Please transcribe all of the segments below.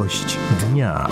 Gość dnia.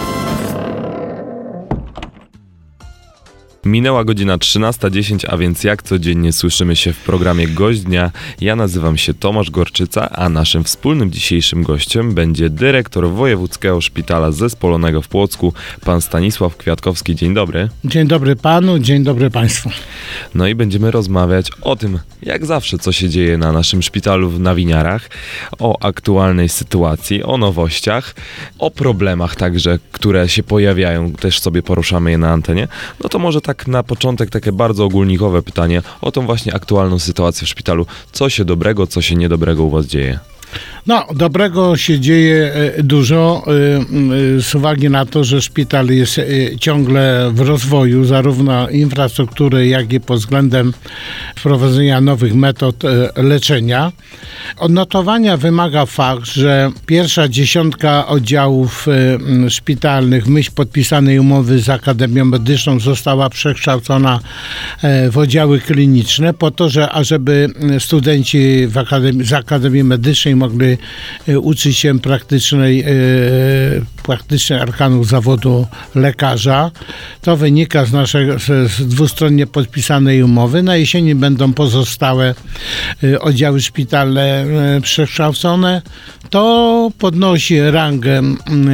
Minęła godzina 13:10, a więc jak codziennie słyszymy się w programie Gość Dnia. Ja nazywam się Tomasz Gorczyca, a naszym wspólnym dzisiejszym gościem będzie dyrektor Wojewódzkiego Szpitala Zespolonego w Płocku, pan Stanisław Kwiatkowski. Dzień dobry. Dzień dobry panu, dzień dobry państwu. No i będziemy rozmawiać o tym, jak zawsze, co się dzieje na naszym szpitalu na Winiarach, o aktualnej sytuacji, o nowościach, o problemach także, które się pojawiają, też sobie poruszamy je na antenie. No to może tak na początek takie bardzo ogólnikowe pytanie o tą właśnie aktualną sytuację w szpitalu. Co się dobrego, co się niedobrego u was dzieje? No, dobrego się dzieje dużo z uwagi na to, że szpital jest ciągle w rozwoju, zarówno infrastruktury, jak i pod względem wprowadzenia nowych metod leczenia. Odnotowania wymaga fakt, że pierwsza 10 oddziałów szpitalnych w myśl podpisanej umowy z Akademią Medyczną została przekształcona w oddziały kliniczne po to, ażeby studenci z Akademii Medycznej mogli uczyć się praktycznych arkanów zawodu lekarza. To wynika z dwustronnie podpisanej umowy. Na jesieni będą pozostałe oddziały szpitalne przekształcone. To podnosi rangę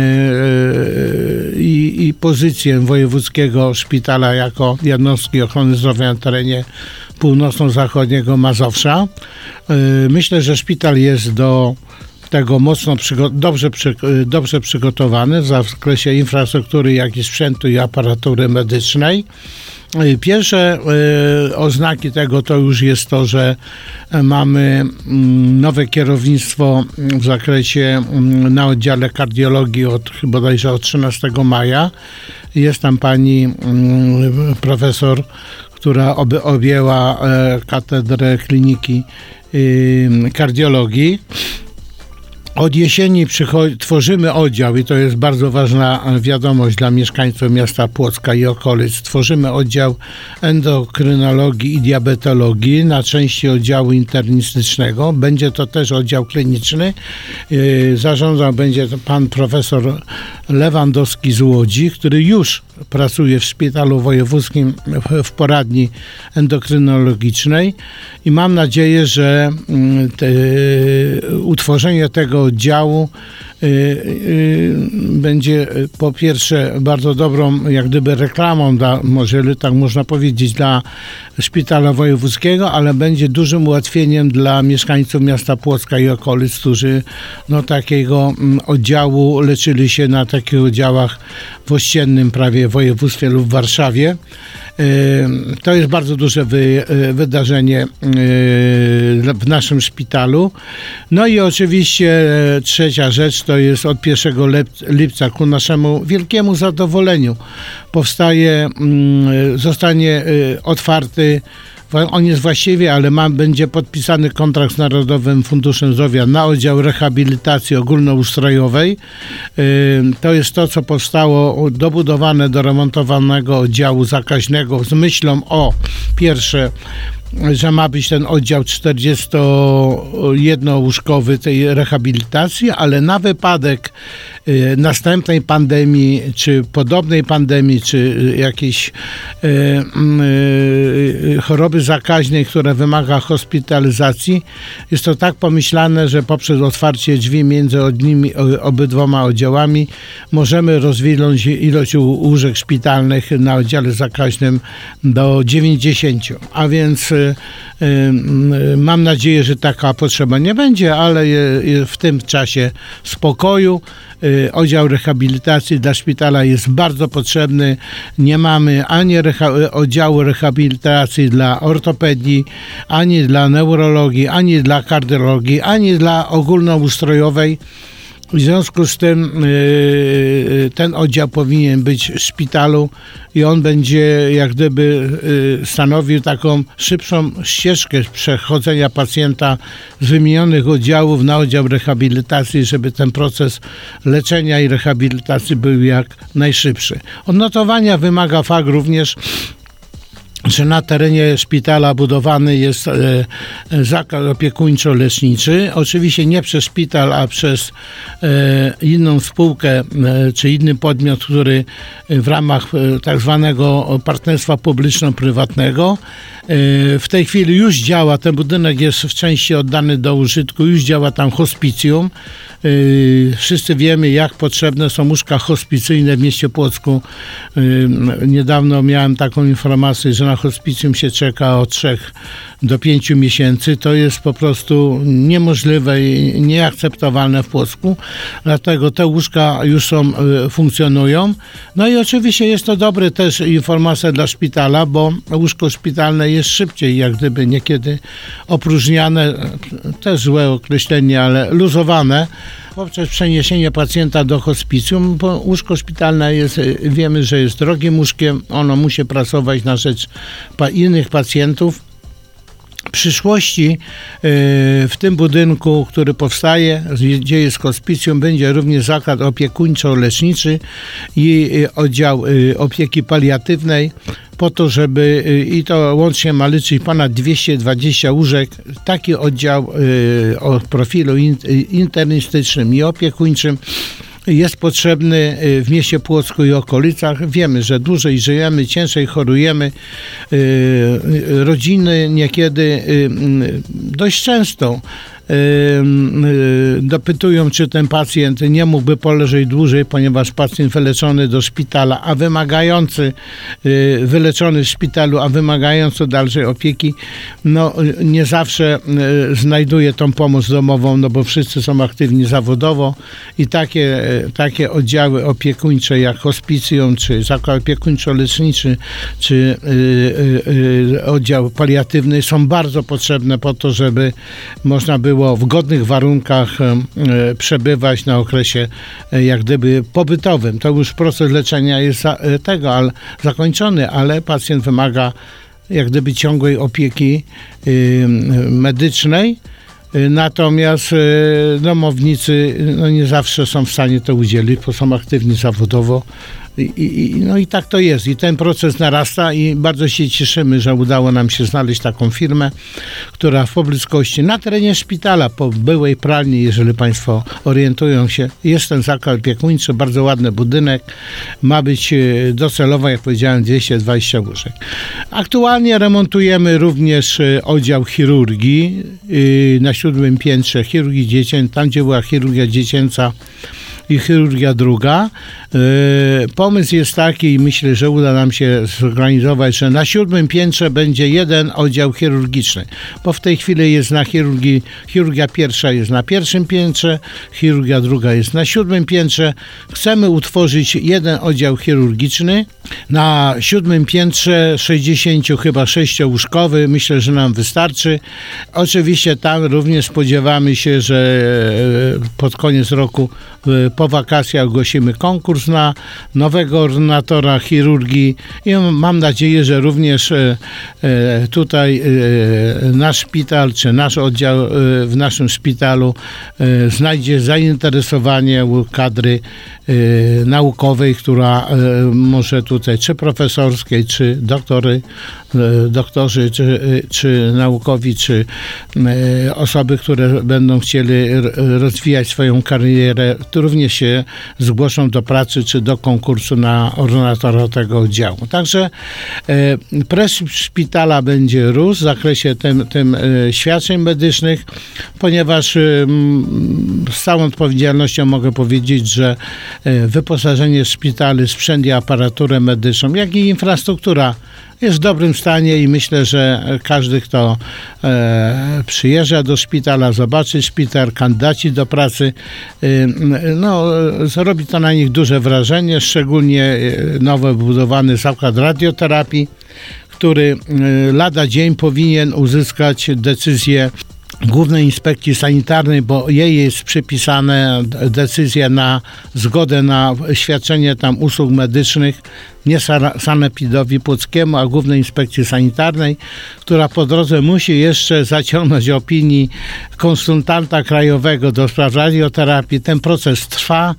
i pozycję wojewódzkiego szpitala jako jednostki ochrony zdrowia na terenie północno-zachodniego Mazowsza. Myślę, że szpital jest do tego mocno dobrze przygotowany w zakresie infrastruktury, jak i sprzętu i aparatury medycznej. Pierwsze oznaki tego to już jest to, że mamy nowe kierownictwo w zakresie na oddziale kardiologii bodajże od 13 maja. Jest tam pani profesor, która objęła katedrę kliniki kardiologii. Od jesieni tworzymy oddział i to jest bardzo ważna wiadomość dla mieszkańców miasta Płocka i okolic. Tworzymy oddział endokrynologii i diabetologii na części oddziału internistycznego. Będzie to też oddział kliniczny. Zarządzał będzie to pan profesor Lewandowski z Łodzi, który już pracuje w szpitalu wojewódzkim w poradni endokrynologicznej i mam nadzieję, że utworzenie tego oddziału będzie po pierwsze bardzo dobrą jak gdyby reklamą, może tak można powiedzieć, dla szpitala wojewódzkiego, ale będzie dużym ułatwieniem dla mieszkańców miasta Płocka i okolic, którzy takiego oddziału leczyli się na takich oddziałach w ościennym prawie województwie lub w Warszawie. To jest bardzo duże wydarzenie w naszym szpitalu. No i oczywiście trzecia rzecz to jest od 1 lipca ku naszemu wielkiemu zadowoleniu zostanie otwarty. On jest właściwie, ale będzie podpisany kontrakt z Narodowym Funduszem Zdrowia na oddział rehabilitacji ogólnoustrojowej. To jest to, co powstało dobudowane do remontowanego oddziału zakaźnego z myślą o pierwsze, że ma być ten oddział 41-łóżkowy tej rehabilitacji, ale na wypadek następnej pandemii, czy podobnej pandemii, czy jakiejś choroby zakaźnej, która wymaga hospitalizacji, jest to tak pomyślane, że poprzez otwarcie drzwi między obydwoma oddziałami możemy rozwinąć ilość łóżek szpitalnych na oddziale zakaźnym do 90. A więc mam nadzieję, że taka potrzeba nie będzie, ale w tym czasie spokoju oddział rehabilitacji dla szpitala jest bardzo potrzebny. Nie mamy ani oddziału rehabilitacji dla ortopedii, ani dla neurologii, ani dla kardiologii, ani dla ogólnoustrojowej. W związku z tym ten oddział powinien być w szpitalu i on będzie jak gdyby stanowił taką szybszą ścieżkę przechodzenia pacjenta z wymienionych oddziałów na oddział rehabilitacji, żeby ten proces leczenia i rehabilitacji był jak najszybszy. Odnotowania wymaga fakt również, że na terenie szpitala budowany jest zakład opiekuńczo-leczniczy. Oczywiście nie przez szpital, a przez inną spółkę czy inny podmiot, który w ramach tak zwanego partnerstwa publiczno-prywatnego. W tej chwili już działa, ten budynek jest w części oddany do użytku, już działa tam hospicjum. Wszyscy wiemy, jak potrzebne są łóżka hospicyjne w mieście Płocku. Niedawno miałem taką informację, że na hospicjum się czeka od 3 do 5 miesięcy. To jest po prostu niemożliwe i nieakceptowalne w Płocku. Dlatego te łóżka już funkcjonują. No i oczywiście jest to dobre też informacja dla szpitala, bo łóżko szpitalne jest szybciej, jak gdyby niekiedy opróżniane, też złe określenie, ale luzowane poprzez przeniesienie pacjenta do hospicjum, bo łóżko szpitalne jest, wiemy, że jest drogim łóżkiem, ono musi pracować na rzecz innych pacjentów. W przyszłości w tym budynku, który powstaje, gdzie jest hospicjum, będzie również zakład opiekuńczo-leczniczy i oddział opieki paliatywnej, po to, żeby, i to łącznie ma liczyć ponad 220 łóżek, taki oddział o profilu internistycznym i opiekuńczym jest potrzebny w mieście Płocku i okolicach. Wiemy, że dłużej żyjemy, ciężej chorujemy. Rodziny niekiedy dość często dopytują, czy ten pacjent nie mógłby poleżeć dłużej, ponieważ pacjent wyleczony do szpitala, wyleczony w szpitalu, a wymagający dalszej opieki, no nie zawsze znajduje tą pomoc domową, no bo wszyscy są aktywni zawodowo i takie oddziały opiekuńcze jak hospicjum, czy zakład opiekuńczo-leczniczy, czy oddział paliatywny są bardzo potrzebne po to, żeby można było w godnych warunkach przebywać na okresie jak gdyby pobytowym. To już proces leczenia jest zakończony, ale pacjent wymaga jak gdyby ciągłej opieki medycznej. Natomiast domownicy nie zawsze są w stanie to udzielić, bo są aktywni zawodowo. No i tak to jest. I ten proces narasta i bardzo się cieszymy, że udało nam się znaleźć taką firmę, która w pobliskości, na terenie szpitala, po byłej pralni, jeżeli Państwo orientują się, jest ten zakład opiekuńczy, bardzo ładny budynek. Ma być docelowo, jak powiedziałem, 220 łóżek. Aktualnie remontujemy również oddział chirurgii na 7. piętrze, chirurgii dziecięcej, tam gdzie była chirurgia dziecięca i chirurgia druga. Pomysł jest taki i myślę, że uda nam się zorganizować, że na 7. piętrze będzie jeden oddział chirurgiczny, bo w tej chwili jest na chirurgia pierwsza jest na 1. piętrze, chirurgia druga jest na 7. piętrze. Chcemy utworzyć jeden oddział chirurgiczny na 7. piętrze, 66-łóżkowy. Myślę, że nam wystarczy. Oczywiście tam również spodziewamy się, że pod koniec roku po wakacjach ogłosimy konkurs na nowego ordynatora chirurgii i mam nadzieję, że również tutaj nasz szpital, czy nasz oddział w naszym szpitalu znajdzie zainteresowanie u kadry naukowej, która może tutaj, czy profesorskiej, czy doktorzy, czy naukowi, czy osoby, które będą chcieli rozwijać swoją karierę, to również się zgłoszą do pracy, czy do konkursu na ordynatora tego oddziału. Także prestiż szpitala będzie rósł w zakresie tym świadczeń medycznych, ponieważ z całą odpowiedzialnością mogę powiedzieć, że wyposażenie szpitali, sprzęt i aparaturę medyczną, jak i infrastruktura jest w dobrym stanie i myślę, że każdy, kto przyjeżdża do szpitala, zobaczy szpital, kandydaci do pracy, zrobi to na nich duże wrażenie, szczególnie nowo wybudowany zakład radioterapii, który lada dzień powinien uzyskać decyzję Głównej Inspekcji Sanitarnej, bo jej jest przypisane decyzja na zgodę na świadczenie tam usług medycznych, nie Sanepidowi Płockiemu, a Głównej Inspekcji Sanitarnej, która po drodze musi jeszcze zaciągnąć opinii konsultanta krajowego do spraw radioterapii. Ten proces trwa.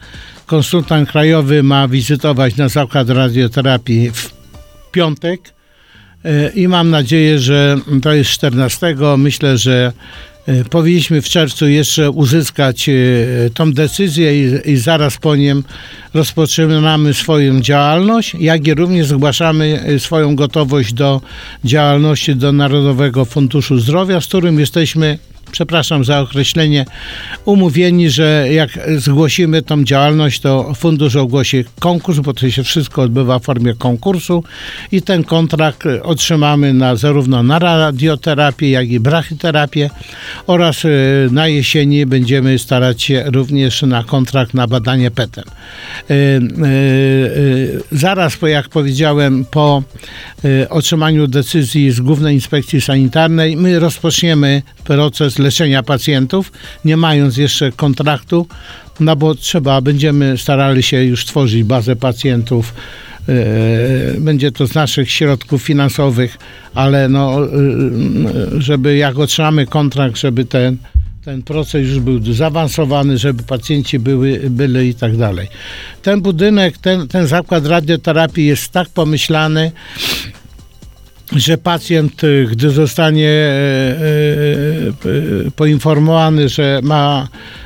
Konsultant krajowy ma wizytować na zakład radioterapii w piątek. i mam nadzieję, że to jest 14. Myślę, że powinniśmy w czerwcu jeszcze uzyskać tą decyzję i zaraz po nim rozpoczynamy swoją działalność, jak i również zgłaszamy swoją gotowość do działalności do Narodowego Funduszu Zdrowia, z którym jesteśmy, przepraszam za określenie, umówieni, że jak zgłosimy tą działalność, to fundusz ogłosi konkurs, bo to się wszystko odbywa w formie konkursu i ten kontrakt otrzymamy zarówno na radioterapię, jak i brachyterapię oraz na jesieni będziemy starać się również na kontrakt na badanie PET-em. Zaraz, jak powiedziałem, po otrzymaniu decyzji z Głównej Inspekcji Sanitarnej my rozpoczniemy proces leczenia pacjentów, nie mając jeszcze kontraktu, no bo będziemy starali się już tworzyć bazę pacjentów. Będzie to z naszych środków finansowych, ale żeby jak otrzymamy kontrakt, żeby ten proces już był zaawansowany, żeby pacjenci byli i tak dalej. Ten budynek, ten zakład radioterapii jest tak pomyślany, że pacjent, gdy zostanie poinformowany, że ma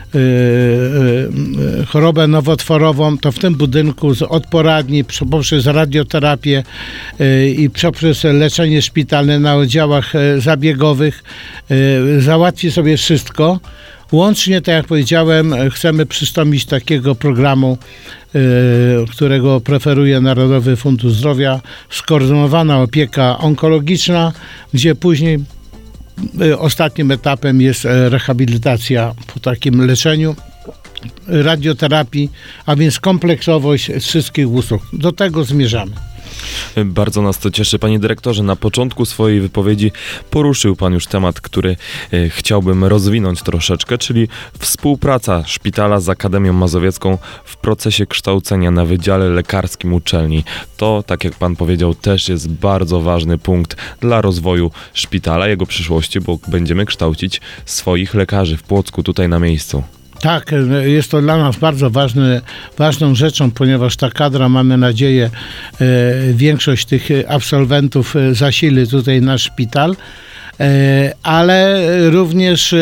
chorobę nowotworową, to w tym budynku od poradni poprzez radioterapię i poprzez leczenie szpitalne na oddziałach zabiegowych załatwi sobie wszystko. Łącznie, tak jak powiedziałem, chcemy przystąpić do takiego programu, którego preferuje Narodowy Fundusz Zdrowia, skoordynowana opieka onkologiczna, gdzie później ostatnim etapem jest rehabilitacja po takim leczeniu, radioterapii, a więc kompleksowość wszystkich usług. Do tego zmierzamy. Bardzo nas to cieszy. Panie dyrektorze, na początku swojej wypowiedzi poruszył pan już temat, który chciałbym rozwinąć troszeczkę, czyli współpraca szpitala z Akademią Mazowiecką w procesie kształcenia na Wydziale Lekarskim uczelni. To, tak jak pan powiedział, też jest bardzo ważny punkt dla rozwoju szpitala, jego przyszłości, bo będziemy kształcić swoich lekarzy w Płocku, tutaj na miejscu. Tak, jest to dla nas bardzo ważną rzeczą, ponieważ ta kadra, mamy nadzieję, większość tych absolwentów zasili tutaj nasz szpital, ale również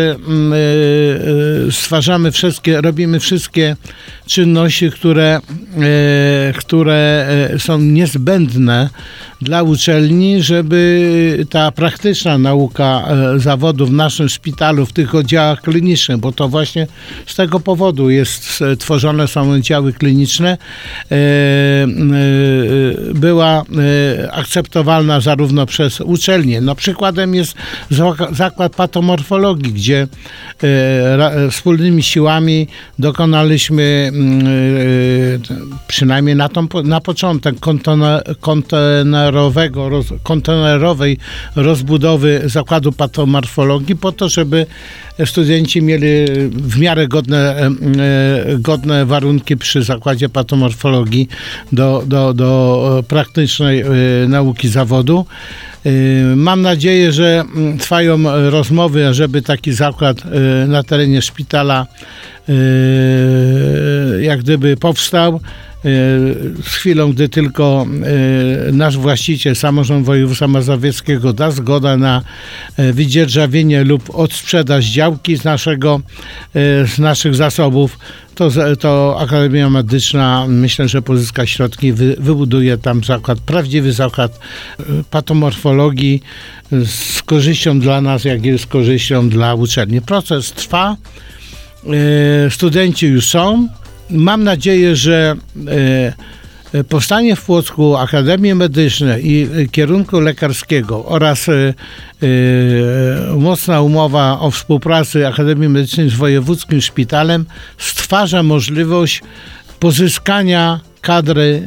robimy wszystkie czynności, które są niezbędne dla uczelni, żeby ta praktyczna nauka zawodu w naszym szpitalu, w tych oddziałach klinicznych, bo to właśnie z tego powodu tworzone są oddziały kliniczne, była akceptowalna zarówno przez uczelnię. No, przykładem jest zakład patomorfologii, gdzie wspólnymi siłami dokonaliśmy przynajmniej na początek kontenerowej rozbudowy zakładu patomorfologii po to, żeby studenci mieli w miarę godne warunki przy zakładzie patomorfologii do praktycznej nauki zawodu. Mam nadzieję, że trwają rozmowy, żeby taki zakład na terenie szpitala jak gdyby powstał. Z chwilą, gdy tylko nasz właściciel, samorząd województwa mazowieckiego da zgodę na wydzierżawienie lub odsprzedaż działki z naszych zasobów, to Akademia Medyczna, myślę, że pozyska środki, wybuduje tam prawdziwy zakład patomorfologii z korzyścią dla nas, jak i z korzyścią dla uczelni. Proces trwa, studenci już są. Mam nadzieję, że powstanie w Płocku Akademii Medycznej i kierunku lekarskiego oraz mocna umowa o współpracy Akademii Medycznej z Wojewódzkim Szpitalem stwarza możliwość pozyskania kadry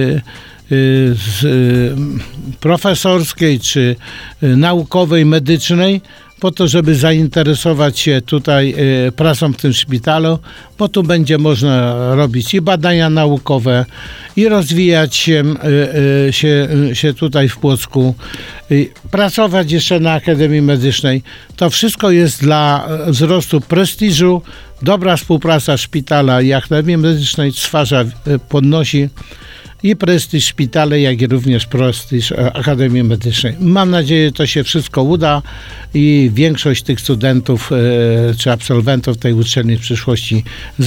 profesorskiej czy naukowej, medycznej, po to, żeby zainteresować się tutaj pracą w tym szpitalu, bo tu będzie można robić i badania naukowe, i rozwijać się tutaj w Płocku, pracować jeszcze na Akademii Medycznej. To wszystko jest dla wzrostu prestiżu. Dobra współpraca szpitala i Akademii Medycznej podnosi i prestiż szpitala, jak i również prestiż Akademii Medycznej. Mam nadzieję, że to się wszystko uda i większość tych studentów czy absolwentów tej uczelni w przyszłości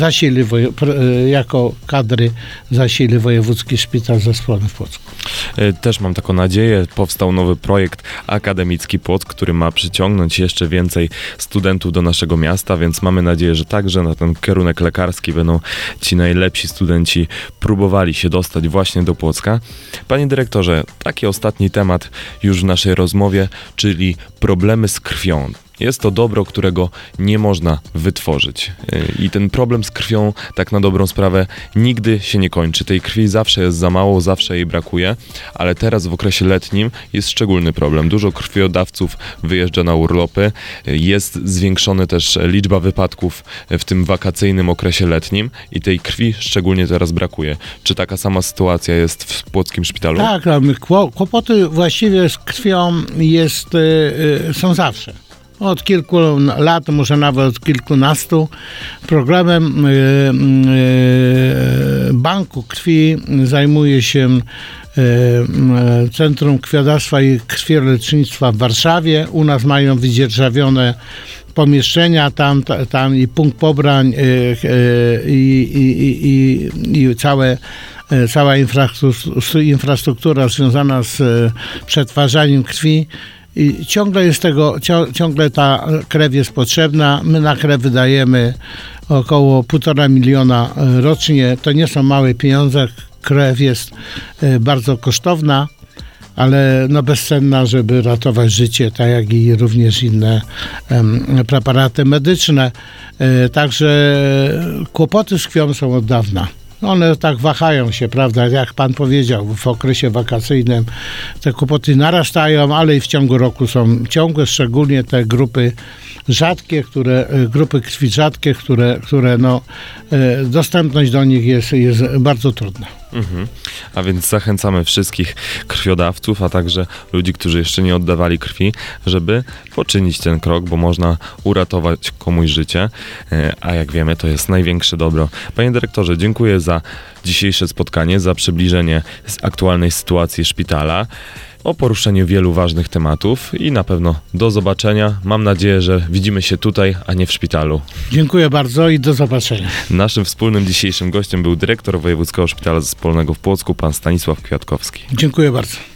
jako kadry zasili Wojewódzki Szpital Zespolny w Płocku. Też mam taką nadzieję. Powstał nowy projekt Akademicki Płock, który ma przyciągnąć jeszcze więcej studentów do naszego miasta, więc mamy nadzieję, że także na ten kierunek lekarski będą ci najlepsi studenci próbowali się dostać właśnie do Płocka. Panie dyrektorze, taki ostatni temat już w naszej rozmowie, czyli problemy z krwią. Jest to dobro, którego nie można wytworzyć. I ten problem z krwią, tak na dobrą sprawę, nigdy się nie kończy. Tej krwi zawsze jest za mało, zawsze jej brakuje, ale teraz w okresie letnim jest szczególny problem. Dużo krwiodawców wyjeżdża na urlopy, jest zwiększona też liczba wypadków w tym wakacyjnym okresie letnim i tej krwi szczególnie teraz brakuje. Czy taka sama sytuacja jest w Płockim Szpitalu? Tak, kłopoty właściwie z krwią są zawsze. Od kilku lat, może nawet od kilkunastu. Problemem banku krwi zajmuje się Centrum Krwiodawstwa i Krwiolecznictwa w Warszawie. U nas mają wydzierżawione pomieszczenia, tam i punkt pobrań i cała infrastruktura związana z przetwarzaniem krwi. I ciągle ta krew jest potrzebna. My na krew wydajemy około 1,5 miliona rocznie. To nie są małe pieniądze. Krew jest bardzo kosztowna, ale bezcenna, żeby ratować życie, tak jak i również inne preparaty medyczne. Także kłopoty z krwią są od dawna. One tak wahają się, prawda, jak pan powiedział, w okresie wakacyjnym te kłopoty narastają, ale i w ciągu roku są ciągłe, szczególnie te grupy rzadkie, grupy krwi rzadkie, które dostępność do nich jest bardzo trudna. A więc zachęcamy wszystkich krwiodawców, a także ludzi, którzy jeszcze nie oddawali krwi, żeby poczynić ten krok, bo można uratować komuś życie, a jak wiemy, to jest największe dobro. Panie dyrektorze, dziękuję za dzisiejsze spotkanie, za przybliżenie aktualnej sytuacji szpitala, o poruszeniu wielu ważnych tematów i na pewno do zobaczenia. Mam nadzieję, że widzimy się tutaj, a nie w szpitalu. Dziękuję bardzo i do zobaczenia. Naszym wspólnym dzisiejszym gościem był dyrektor Wojewódzkiego Szpitala Zespolnego w Płocku, pan Stanisław Kwiatkowski. Dziękuję bardzo.